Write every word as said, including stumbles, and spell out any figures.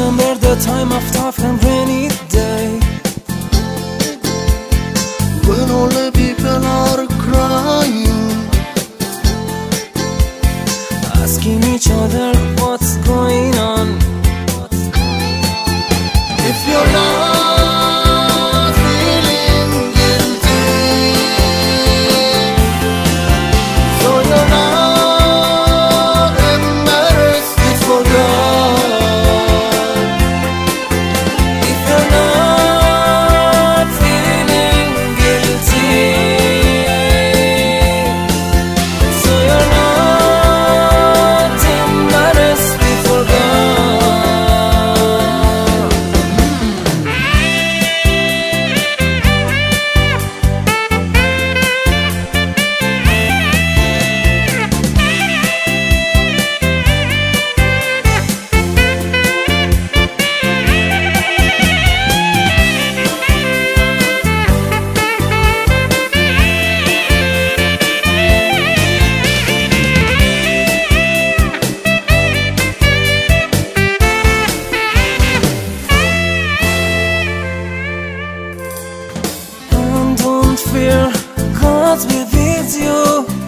remember the time of tough and rainy day, when all the people are crying, asking each other what's going on. if you're not feeling guilty, so you're not embarrassed before God. If you're not feeling guilty, so you're not embarrassed before God. And don't fear, God will be with you.